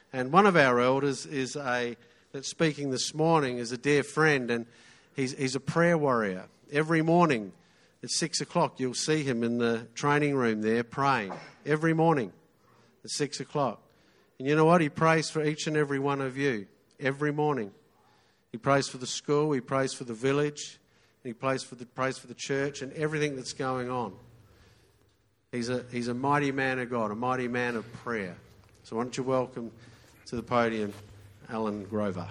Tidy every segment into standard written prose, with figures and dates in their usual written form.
And one of our elders that's speaking this morning is a dear friend, and he's a prayer warrior. Every morning at 6 o'clock you'll see him in the training room there praying. Every morning at 6 o'clock. And you know what? He prays for each and every one of you. Every morning. He prays for the school, he prays for the village, and he prays for the church and everything that's going on. He's a mighty man of God, a mighty man of prayer. So why don't you welcome to the podium Alan Grover.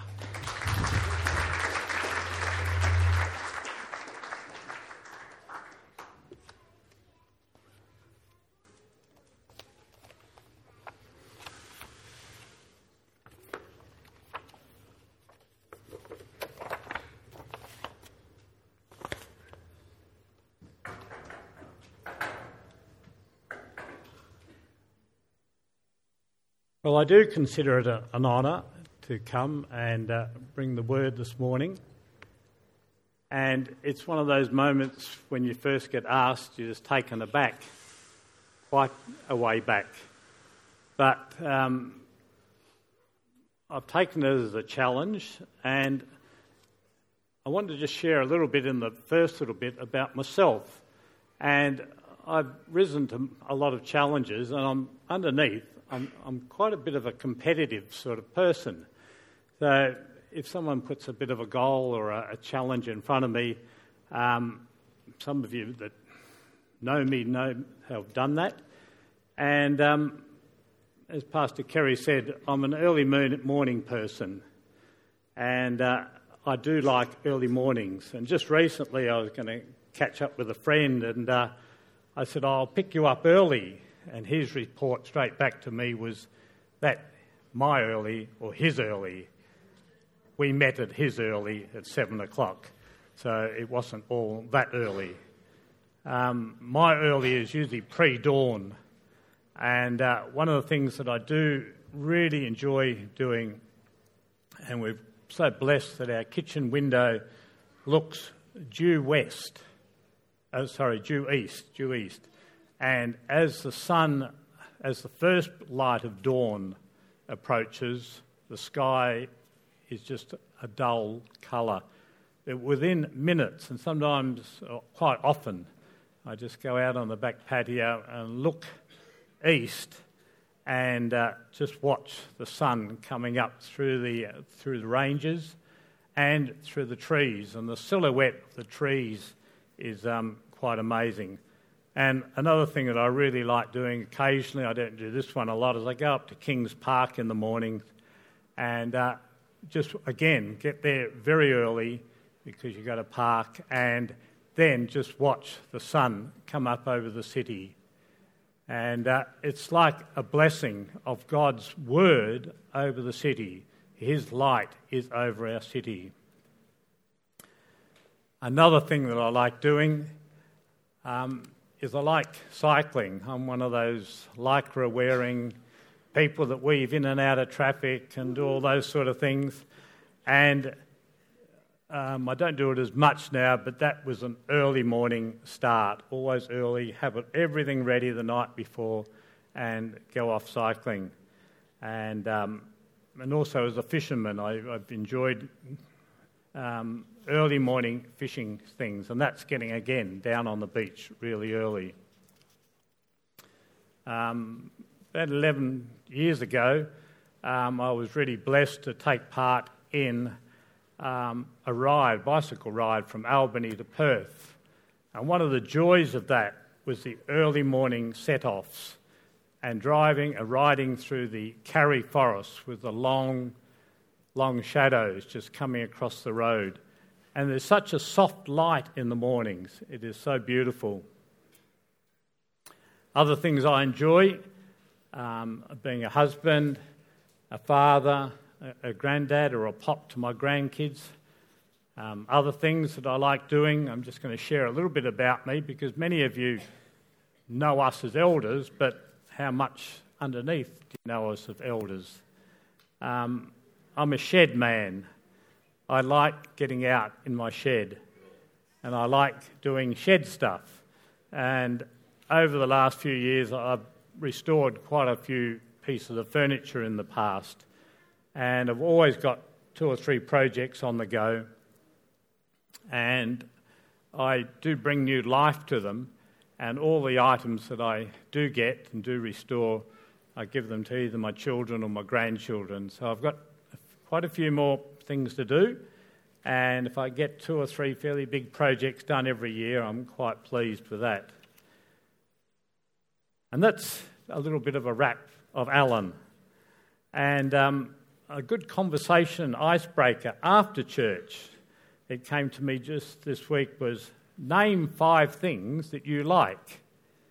Well, I do consider it an honour to come and bring the word this morning. And it's one of those moments when you first get asked, you're just taken aback, quite a way back. But I've taken it as a challenge, and I wanted to just share a little bit in the first little bit about myself. And I've risen to a lot of challenges, and I'm quite a bit of a competitive sort of person. So if someone puts a bit of a goal or a challenge in front of me, some of you that know me have done that. And as Pastor Kerry said, I'm an early morning person. And I do like early mornings. And just recently I was going to catch up with a friend, and I said, I'll pick you up early. And his report straight back to me was that my early, or his early, we met at his early at 7 o'clock. So it wasn't all that early. My early is usually pre-dawn. And one of the things that I do really enjoy doing, and we're so blessed that our kitchen window looks due east. And as the first light of dawn approaches, the sky is just a dull colour. Within minutes, and sometimes, quite often, I just go out on the back patio and look east and just watch the sun coming up through the ranges and through the trees. And the silhouette of the trees is quite amazing. And another thing that I really like doing occasionally, I don't do this one a lot, is I go up to Kings Park in the morning and just, again, get there very early because you've got to park, and then just watch the sun come up over the city. And it's like a blessing of God's word over the city. His light is over our city. Another thing that I like doing is I like cycling. I'm one of those lycra-wearing people that weave in and out of traffic and do all those sort of things. And I don't do it as much now, but that was an early morning start. Always early, have everything ready the night before and go off cycling. And also as a fisherman, I've enjoyed early morning fishing things, and that's getting, again, down on the beach really early. About 11 years ago, I was really blessed to take part in a bicycle ride from Albany to Perth. And one of the joys of that was the early morning set-offs and riding through the Karri Forest with the long shadows just coming across the road. And there's such a soft light in the mornings. It is so beautiful. Other things I enjoy, being a husband, a father, a granddad or a pop to my grandkids. Other things that I like doing, I'm just going to share a little bit about me because many of you know us as elders, but how much underneath do you know us as elders? I'm a shed man. I like getting out in my shed, and I like doing shed stuff. And over the last few years, I've restored quite a few pieces of furniture in the past. and I've always got 2 or 3 projects on the go, and I do bring new life to them, and all the items that I do get and do restore, I give them to either my children or my grandchildren. So I've got quite a few more things to do, and if I get 2 or 3 fairly big projects done every year, I'm quite pleased with that. And that's a little bit of a wrap of Alan. And a good conversation icebreaker after church, it came to me just this week, was name 5 things that you like.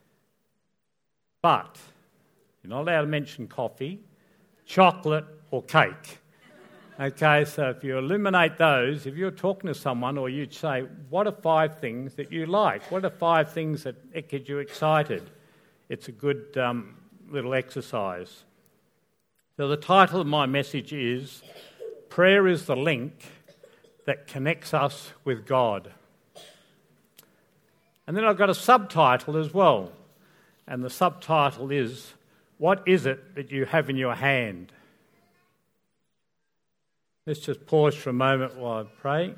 But you're not allowed to mention coffee, chocolate or cake. Okay, so if you eliminate those, if you're talking to someone or you'd say, what are 5 things that you like? What are 5 things that get you excited? It's a good little exercise. So the title of my message is, Prayer is the Link that Connects Us with God. And then I've got a subtitle as well. And the subtitle is, What is it that you have in your hand? Let's just pause for a moment while I pray.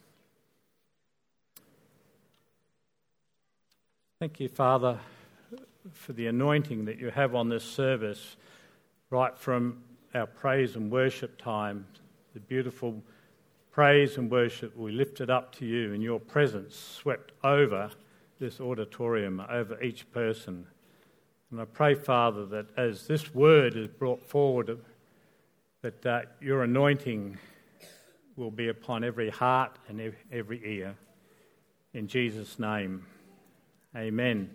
Thank you, Father, for the anointing that you have on this service, right from our praise and worship time, the beautiful praise and worship we lifted up to you, and your presence swept over this auditorium, over each person. And I pray, Father, that as this word is brought forward, that your anointing will be upon every heart and every ear. In Jesus' name, amen.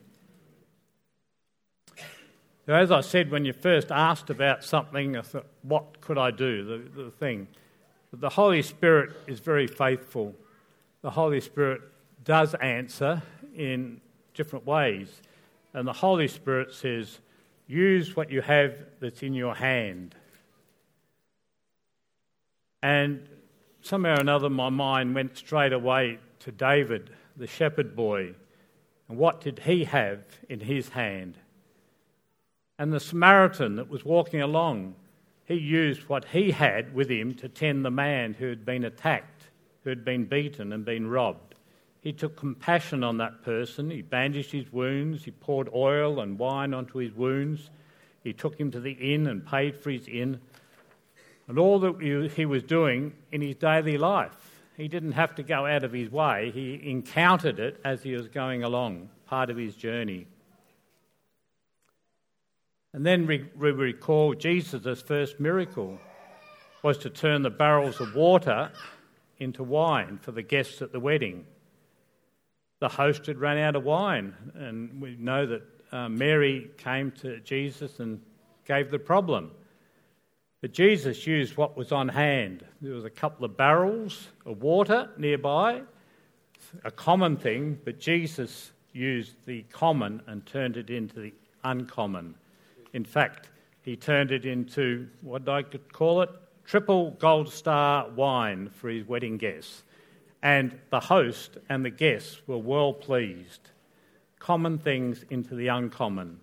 So as I said, when you first asked about something, I thought, what could I do, the thing? But the Holy Spirit is very faithful. The Holy Spirit does answer in different ways. And the Holy Spirit says, use what you have that's in your hand. And somehow or another my mind went straight away to David, the shepherd boy. And what did he have in his hand? And the Samaritan that was walking along, he used what he had with him to tend the man who had been attacked, who had been beaten and been robbed. He took compassion on that person. He bandaged his wounds. He poured oil and wine onto his wounds. He took him to the inn and paid for his inn. And all that he was doing in his daily life. He didn't have to go out of his way. He encountered it as he was going along, part of his journey. And then we recall Jesus' first miracle was to turn the barrels of water into wine for the guests at the wedding. The host had run out of wine, and we know that Mary came to Jesus and gave the problem. But Jesus used what was on hand. There was a couple of barrels of water nearby, a common thing, but Jesus used the common and turned it into the uncommon. In fact, he turned it into, what I could call it, triple gold star wine for his wedding guests. And the host and the guests were well pleased. Common things into the uncommon.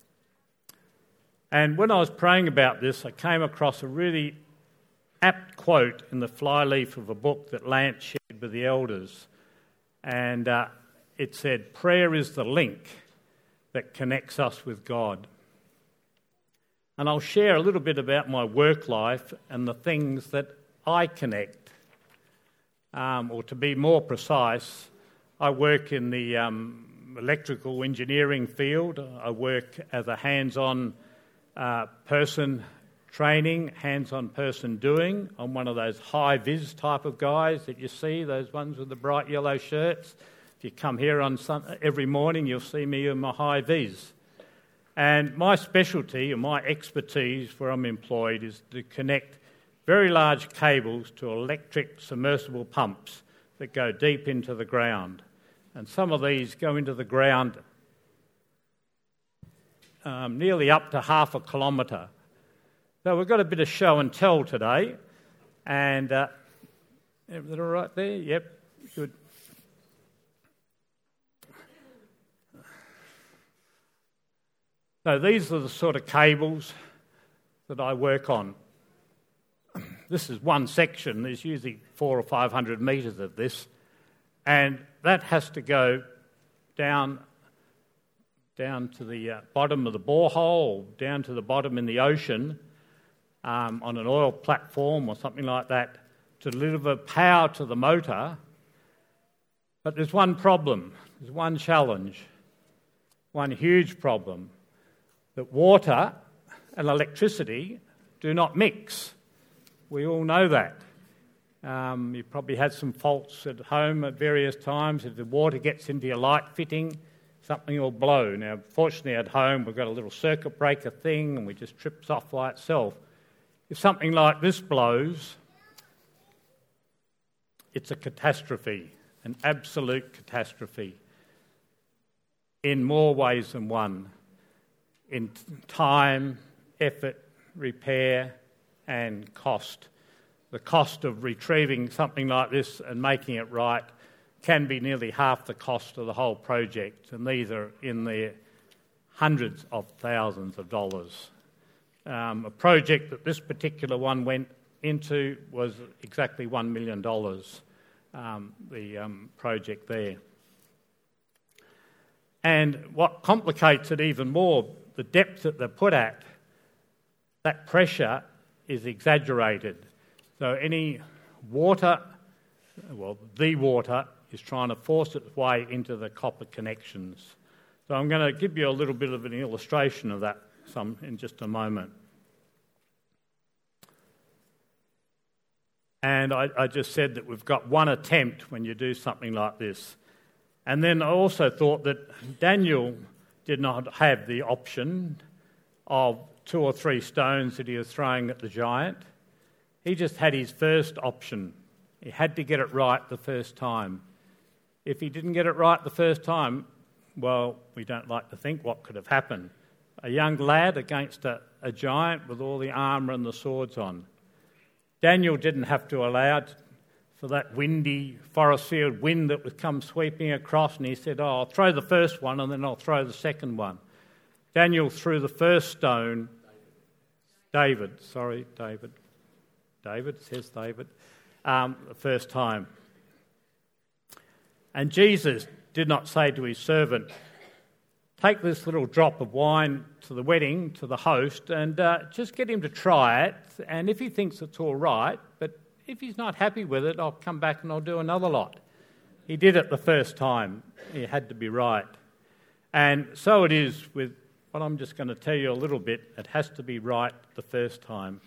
And when I was praying about this, I came across a really apt quote in the flyleaf of a book that Lance shared with the elders. And it said, prayer is the link that connects us with God. And I'll share a little bit about my work life and the things that I connect. Or to be more precise, I work in the electrical engineering field. I work as a hands-on person training, hands-on person doing. I'm one of those high-vis type of guys that you see, those ones with the bright yellow shirts. If you come here on every morning, you'll see me in my high-vis. And my specialty and my expertise where I'm employed is to connect very large cables to electric submersible pumps that go deep into the ground. And some of these go into the ground nearly up to 1/2 kilometre. So we've got a bit of show and tell today. And everything all right there? Yep, good. So these are the sort of cables that I work on. this is one section. There's usually 400 or 500 metres of this, and that has to go down to the bottom of the borehole, down to the bottom in the ocean, on an oil platform or something like that, to deliver power to the motor. But there's one problem, there's one challenge, one huge problem, that water and electricity do not mix. We all know that. You've probably had some faults at home at various times. If the water gets into your light fitting, something will blow. Now, fortunately at home we've got a little circuit breaker thing and it just trips off by itself. If something like this blows, it's a catastrophe, an absolute catastrophe, in more ways than one, in time, effort, repair and cost. The cost of retrieving something like this and making it right can be nearly half the cost of the whole project, and these are in the hundreds of thousands of dollars. A project that this particular one went into was exactly $1 million, the project there. And what complicates it even more, the depth that they're put at, that pressure is exaggerated. So any water, the water is trying to force its way into the copper connections. So I'm going to give you a little bit of an illustration of that in just a moment. And I just said that we've got one attempt when you do something like this. And then I also thought that Daniel did not have the option of 2 or 3 stones that he was throwing at the giant. He just had his first option. He had to get it right the first time. If he didn't get it right the first time, well, we don't like to think what could have happened. A young lad against a giant with all the armour and the swords on. Daniel didn't have to allow for that windy forest field wind that would come sweeping across, and he said, I'll throw the first one and then I'll throw the second one. Daniel threw the first stone. David, says David, the first time. And Jesus did not say to his servant, take this little drop of wine to the wedding, to the host, and just get him to try it, and if he thinks it's all right, but if he's not happy with it, I'll come back and I'll do another lot. He did it the first time. It had to be right. And so it is with what I'm just going to tell you a little bit. It has to be right the first time.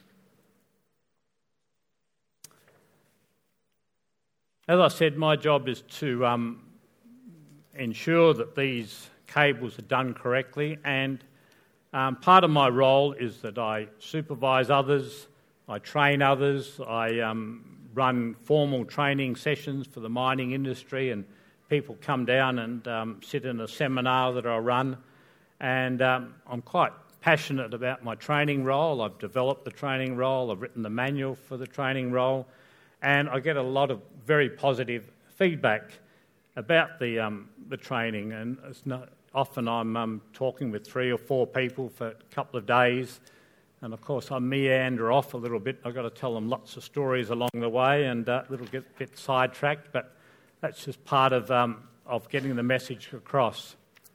As I said, my job is to ensure that these cables are done correctly, and part of my role is that I supervise others, I train others, I run formal training sessions for the mining industry, and people come down and sit in a seminar that I run, and I'm quite passionate about my training role. I've developed the training role, I've written the manual for the training role, and I get a lot of very positive feedback about the training, and it's not, often I'm talking with 3 or 4 people for a couple of days, and of course I meander off a little bit. I've got to tell them lots of stories along the way and a little bit sidetracked, but that's just part of getting the message across.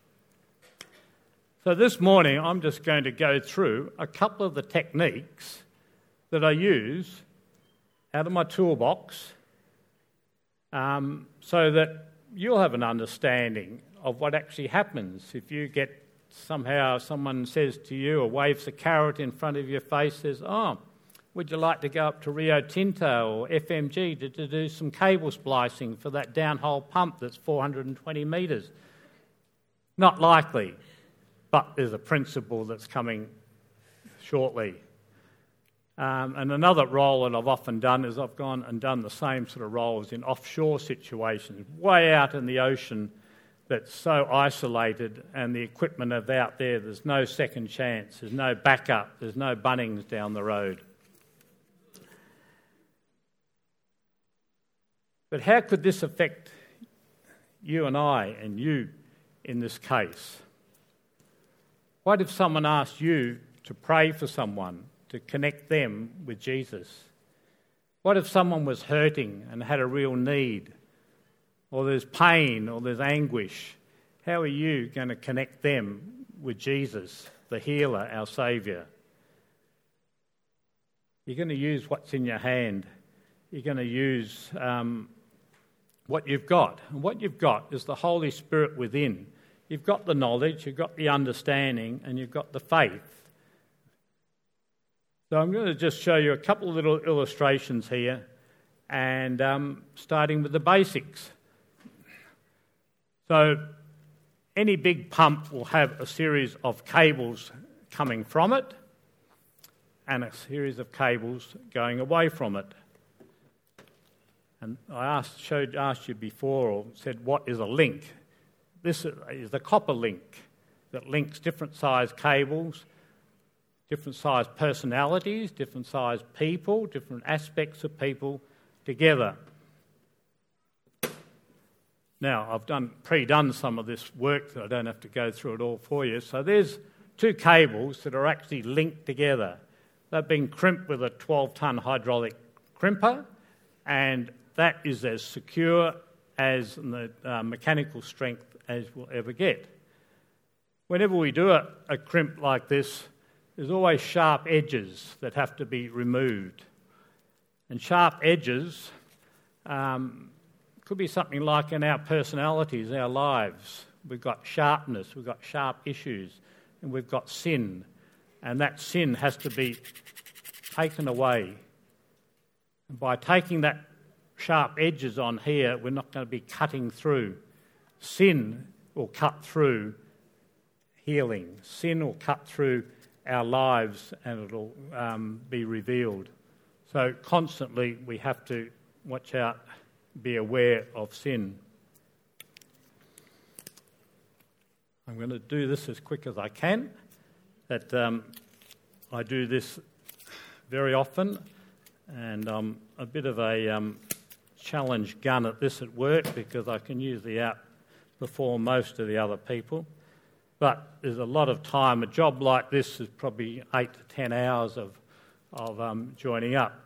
So this morning I'm just going to go through a couple of the techniques that I use out of my toolbox so that you'll have an understanding of what actually happens if you get somehow someone says to you or waves a carrot in front of your face, says, would you like to go up to Rio Tinto or FMG to do some cable splicing for that downhole pump that's 420 metres? Not likely, but there's a principle that's coming shortly. And another role that I've often done is I've gone and done the same sort of roles in offshore situations, way out in the ocean that's so isolated, and the equipment is out there, there's no second chance, there's no backup, there's no Bunnings down the road. But how could this affect you and I and you in this case? What if someone asked you to pray for someone, to connect them with Jesus? What if someone was hurting and had a real need, or there's pain, or there's anguish? How are you going to connect them with Jesus, the healer, our Saviour? You're going to use what's in your hand. You're going to use what you've got. And what you've got is the Holy Spirit within. You've got the knowledge, you've got the understanding, and you've got the faith. So I'm going to just show you a couple of little illustrations here, and starting with the basics. So any big pump will have a series of cables coming from it and a series of cables going away from it. And I asked you before, or said, what is a link? This is the copper link that links different size cables, different size personalities, different size people, different aspects of people together. Now, I've pre-done some of this work, so I don't have to go through it all for you. So there's two cables that are actually linked together. They've been crimped with a 12-ton hydraulic crimper, and that is as secure as the mechanical strength as we'll ever get. Whenever we do a crimp like this, there's always sharp edges that have to be removed. And sharp edges could be something like in our personalities, our lives. We've got sharpness, we've got sharp issues, and we've got sin. And that sin has to be taken away. And by taking that sharp edges on here, we're not going to be cutting through. Sin will cut through healing. Sin will cut through our lives, and it'll be revealed. So constantly we have to watch out, be aware of sin. I'm going to do this as quick as I can. I do this very often, and I'm a bit of a challenge gun at this at work because I can usually outperform most of the other people. But there's a lot of time. A job like this is probably 8 to 10 hours of joining up.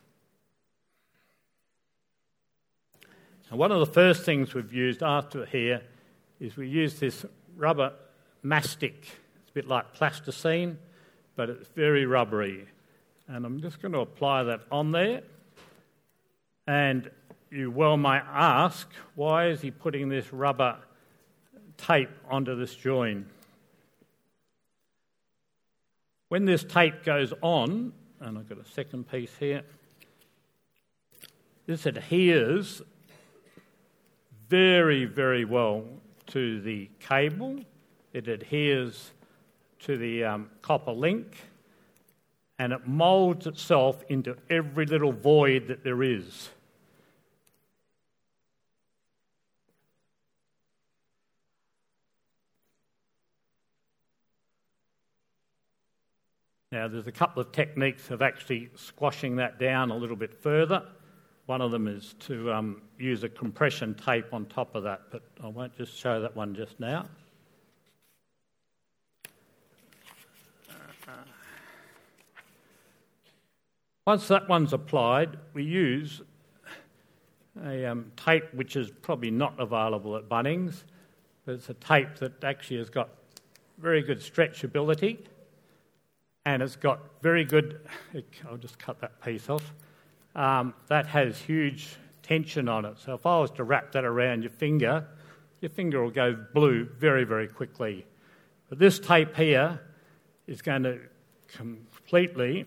And one of the first things we've used after here is we use this rubber mastic. It's a bit like plasticine, but it's very rubbery. And I'm just going to apply that on there. And you well may ask, why is he putting this rubber tape onto this join? When this tape goes on, and I've got a second piece here, this adheres very, very well to the cable. It adheres to the copper link, and it moulds itself into every little void that there is. Now, there's a couple of techniques of actually squashing that down a little bit further. One of them is to use a compression tape on top of that, but I won't just show that one just now. Once that one's applied, we use a tape which is probably not available at Bunnings, but it's a tape that actually has got very good stretchability, and it's got very good, I'll just cut that piece off, that has huge tension on it. So if I was to wrap that around your finger will go blue very, very quickly. But this tape here is going to completely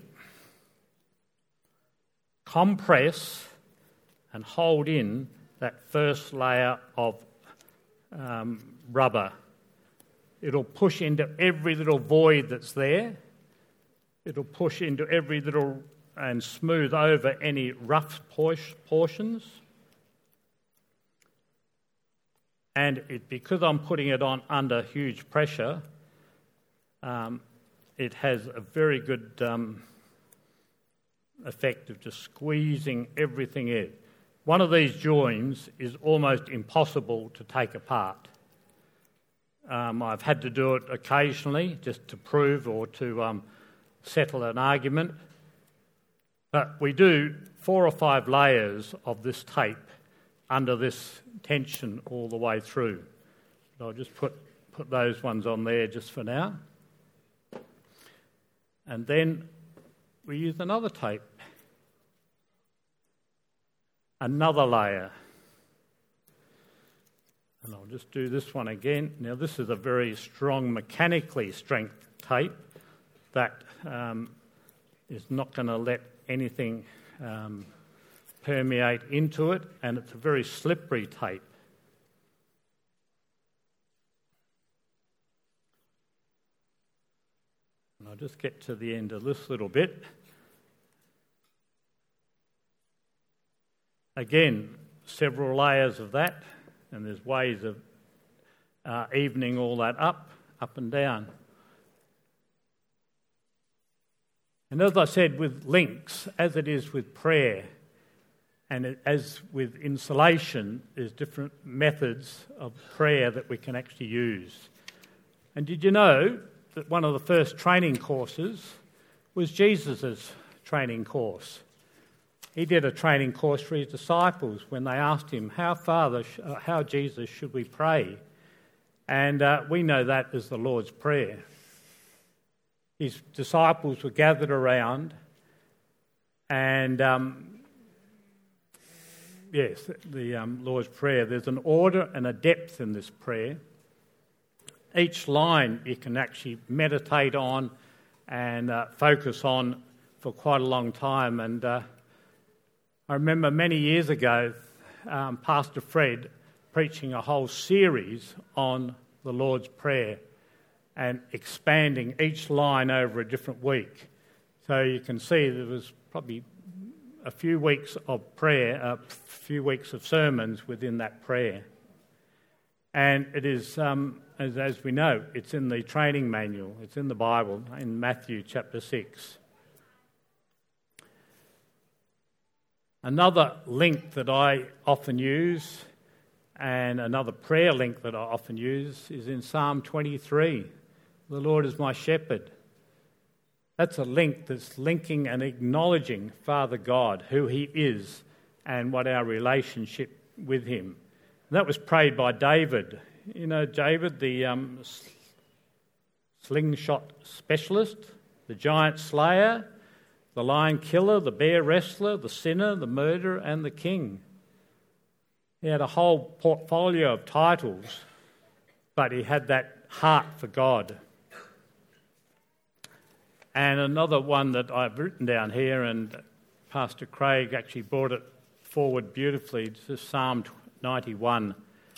compress and hold in that first layer of rubber. It'll push into every little void that's there. It'll push into every little and smooth over any rough portions. And because I'm putting it on under huge pressure, it has a very good effect of just squeezing everything in. One of these joins is almost impossible to take apart. I've had to do it occasionally just to prove or to settle an argument. But we do 4 or 5 layers of this tape under this tension all the way through. So I'll just put those ones on there just for now. And then we use another tape. Another layer. And I'll just do this one again. Now this is a very strong, mechanically strength tape that is not going to let anything permeate into it, and it's a very slippery tape. And I'll just get to the end of this little bit. Again, several layers of that, and there's ways of evening all that up and down. And as I said, with links, as it is with prayer, and as with insulation, there's different methods of prayer that we can actually use. And did you know that one of the first training courses was Jesus' training course? He did a training course for his disciples when they asked him, how Jesus should we pray? And we know that as the Lord's Prayer. His disciples were gathered around, and the Lord's Prayer, there's an order and a depth in this prayer. Each line you can actually meditate on and focus on for quite a long time. And I remember many years ago, Pastor Fred preaching a whole series on the Lord's Prayer and expanding each line over a different week. So you can see there was probably a few weeks of prayer, a few weeks of sermons within that prayer. And it is, as we know, it's in the training manual, it's in the Bible, in Matthew chapter 6. Another link that I often use, and another prayer link that I often use, is in Psalm 23. The Lord is my shepherd. That's a link that's linking and acknowledging Father God, who he is, and what our relationship with him. And that was prayed by David. You know, David, the slingshot specialist, the giant slayer, the lion killer, the bear wrestler, the sinner, the murderer, and the king. He had a whole portfolio of titles, but he had that heart for God. And another one that I've written down here, and Pastor Craig actually brought it forward beautifully, to Psalm 91.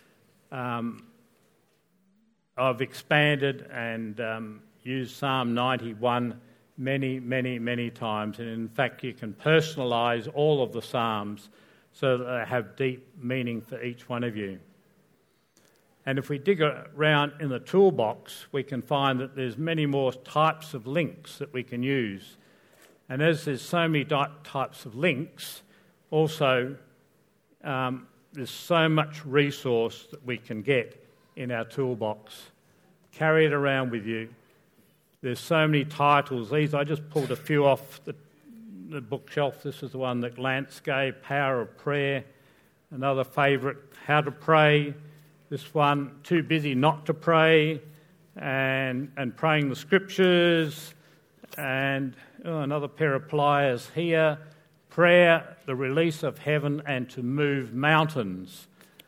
I've expanded and used Psalm 91 many times, and in fact you can personalise all of the Psalms so that they have deep meaning for each one of you. And if we dig around in the toolbox, we can find that there's many more types of links that we can use. And as there's so many types of links, also there's so much resource that we can get in our toolbox. Carry it around with you. There's so many titles. These, I just pulled a few off the bookshelf. This is the one that Lance gave, Power of Prayer. Another favourite, How to Pray. This one, Too Busy Not to Pray, and Praying the Scriptures, and another pair of pliers here, Prayer, the Release of Heaven, and to Move Mountains.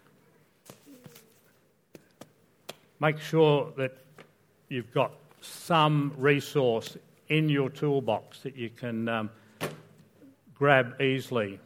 Make sure that you've got some resource in your toolbox that you can grab easily.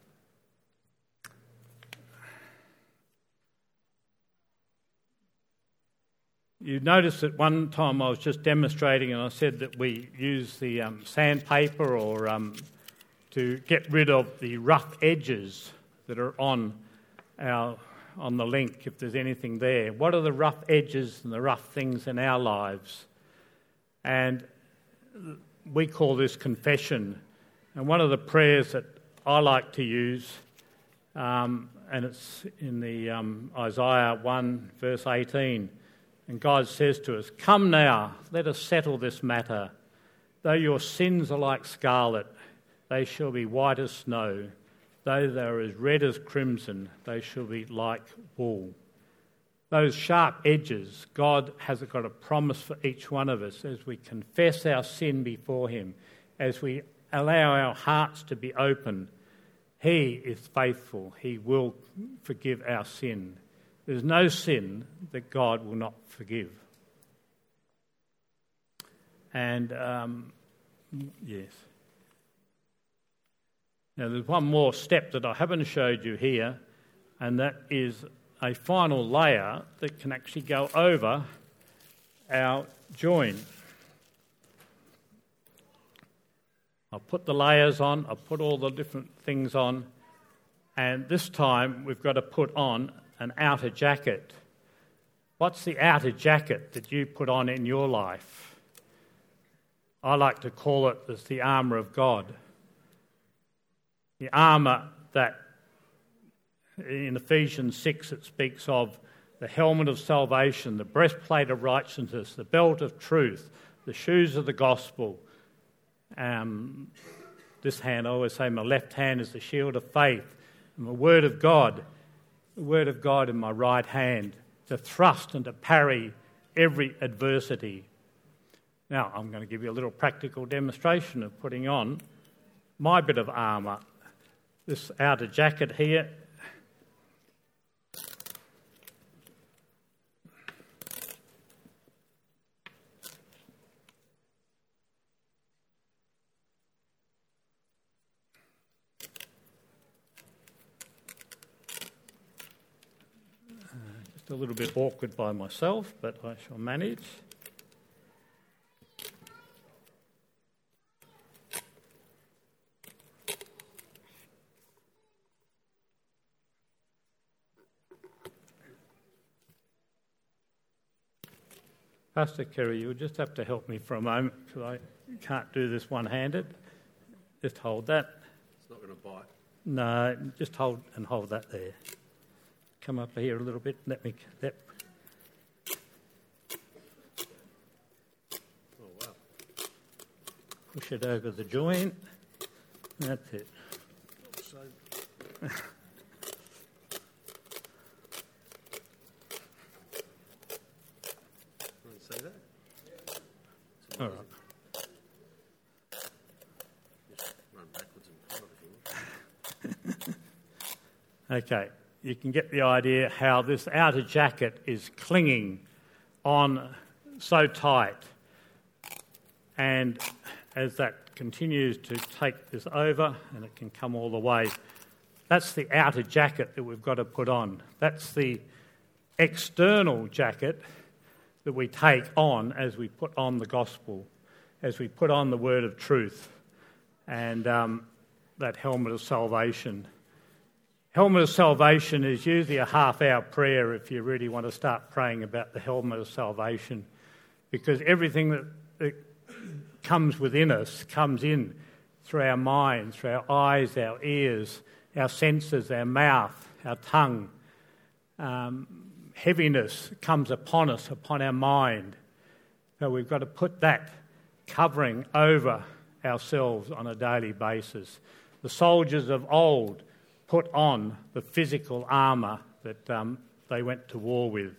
You notice that one time I was just demonstrating and I said that we use the sandpaper or to get rid of the rough edges that are on the link, if there's anything there. What are the rough edges and the rough things in our lives? And we call this confession. And one of the prayers that I like to use, and it's in the Isaiah 1 verse 18, and God says to us, "Come now, let us settle this matter. Though your sins are like scarlet, they shall be white as snow. Though they are as red as crimson, they shall be like wool. Those sharp edges, God has got a promise for each one of us as we confess our sin before him, as we allow our hearts to be open. He is faithful. He will forgive our sin. There's no sin that God will not forgive. And, yes. Now, there's one more step that I haven't showed you here, and that is a final layer that can actually go over our join. I'll put the layers on, I'll put all the different things on, and this time we've got to put on an outer jacket. What's the outer jacket that you put on in your life? I like to call it as the armour of God. The armour that in Ephesians 6 it speaks of the helmet of salvation, the breastplate of righteousness, the belt of truth, the shoes of the gospel. This hand, I always say my left hand is the shield of faith, and the word of God in my right hand, to thrust and to parry every adversity. Now, I'm going to give you a little practical demonstration of putting on my bit of armour. This outer jacket here. Just a little bit awkward by myself, but I shall manage. Pastor Kerry, you'll just have to help me for a moment because I can't do this one-handed. Just hold that. It's not going to bite. No, just hold that there. Come up here a little bit. Oh, wow. Push it over the joint. That's it. So... See that? All right. Just run backwards and forward if you want. Okay, you can get the idea how this outer jacket is clinging on so tight, and as that continues to take this over, and it can come all the way, that's the outer jacket that we've got to put on. That's the external jacket that we take on as we put on the gospel, as we put on the word of truth, and that helmet of salvation. Helmet of salvation is usually a half-hour prayer if you really want to start praying about the helmet of salvation, because everything that comes within us comes in through our minds, through our eyes, our ears, our senses, our mouth, our tongue. Heaviness comes upon us, upon our mind. So we've got to put that covering over ourselves on a daily basis. The soldiers of old put on the physical armour that they went to war with.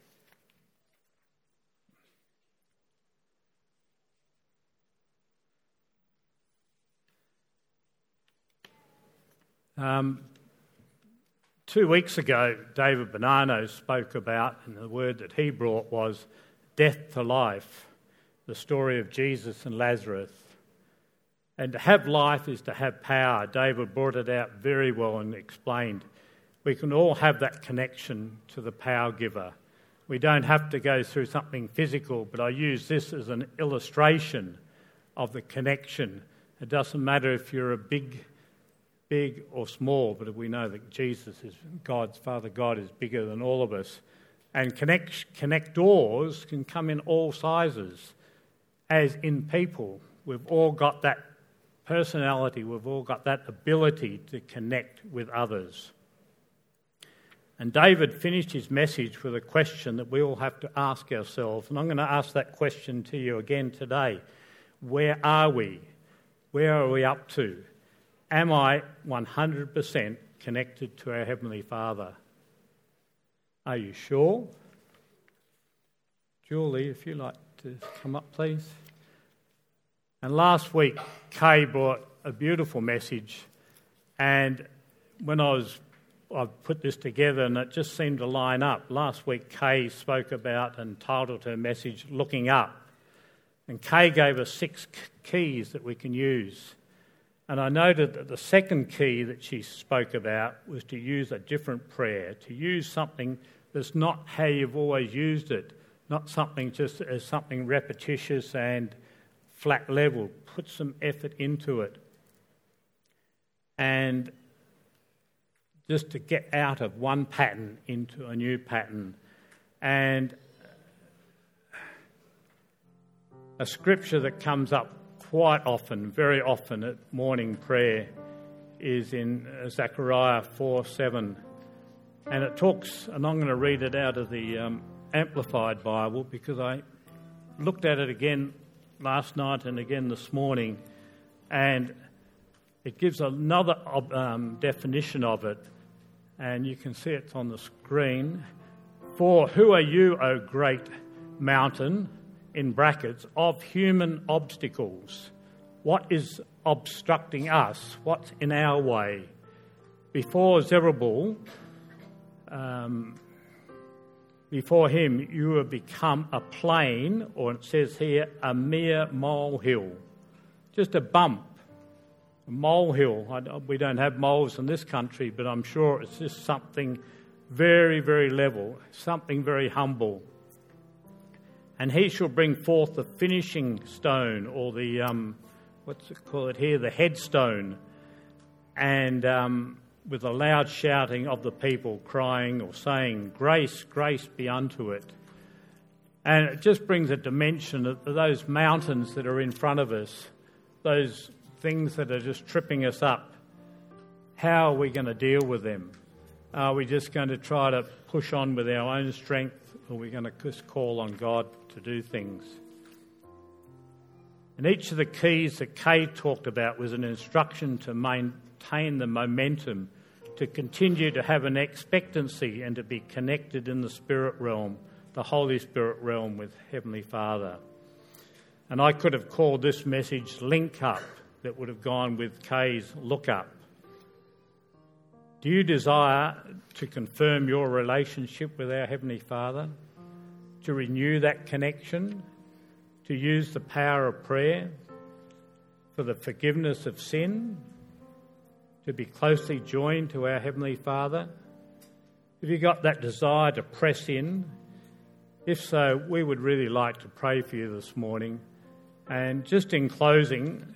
Two weeks ago, David Bonanno spoke about, and the word that he brought was death to life, the story of Jesus and Lazarus. And to have life is to have power. David brought it out very well and explained. We can all have that connection to the power giver. We don't have to go through something physical, but I use this as an illustration of the connection. It doesn't matter if you're a big or small, but we know that Jesus is God's Father. God is bigger than all of us. And connectors can come in all sizes. As in people, we've all got that personality, we've all got that ability to connect with others. And David finished his message with a question that we all have to ask ourselves. And I'm going to ask that question to you again today. Where are we? Where are we up to? am I 100% connected to our Heavenly Father? Are you sure? Julie, if you'd like to come up, please. And last week, Kay brought a beautiful message, and when I put this together and it just seemed to line up. Last week, Kay spoke about and titled her message, Looking Up. And Kay gave us 6 keys that we can use. And I noted that the second key that she spoke about was to use a different prayer, to use something that's not how you've always used it, not something just as something repetitious and flat level. Put some effort into it. And just to get out of one pattern into a new pattern. And a scripture that comes up quite often, very often at morning prayer, is in Zechariah 4:7. And it talks, and I'm going to read it out of the Amplified Bible because I looked at it again last night and again this morning, and it gives another definition of it. And you can see it's on the screen. For who are you, O great mountain, in brackets, of human obstacles? What is obstructing us? What's in our way? Before Zerubbabel, before him, you have become a plain, or it says here, a mere molehill. Just a bump. A molehill. We don't have moles in this country, but I'm sure it's just something very, very level, something very humble. And he shall bring forth the finishing stone, or the, what's it called here, the headstone, and with a loud shouting of the people, crying or saying, grace, grace be unto it. And it just brings a dimension of those mountains that are in front of us, those things that are just tripping us up. How are we going to deal with them? Are we just going to try to push on with our own strength, or are we going to just call on God to do things? And each of the keys that Kay talked about was an instruction to maintain the momentum, to continue to have an expectancy and to be connected in the spirit realm, the Holy Spirit realm with Heavenly Father. And I could have called this message Link Up, that would have gone with Kay's Look Up. Do you desire to confirm your relationship with our Heavenly Father? To renew that connection? To use the power of prayer for the forgiveness of sin? To be closely joined to our Heavenly Father? Have you got that desire to press in? If so, we would really like to pray for you this morning. And just in closing,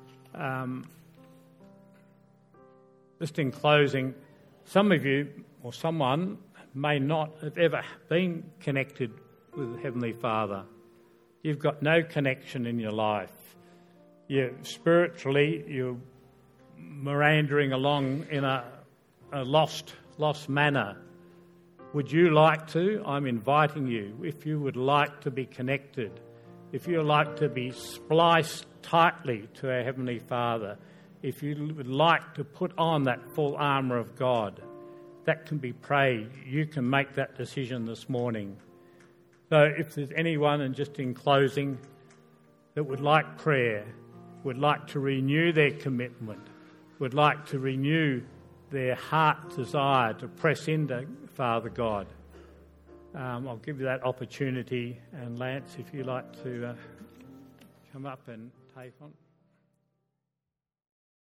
some of you or someone may not have ever been connected with Heavenly Father. You've got no connection in your life. You're meandering along in a lost manner. Would you like to? I'm inviting you, if you would like to be connected, if you would like to be spliced tightly to our Heavenly Father, if you would like to put on that full armour of God, that can be prayed. You can make that decision this morning. So if there's anyone, and just in closing, that would like prayer, would like to renew their commitment, would like to renew their heart desire to press into Father God, I'll give you that opportunity. And Lance, if you'd like to come up and take on.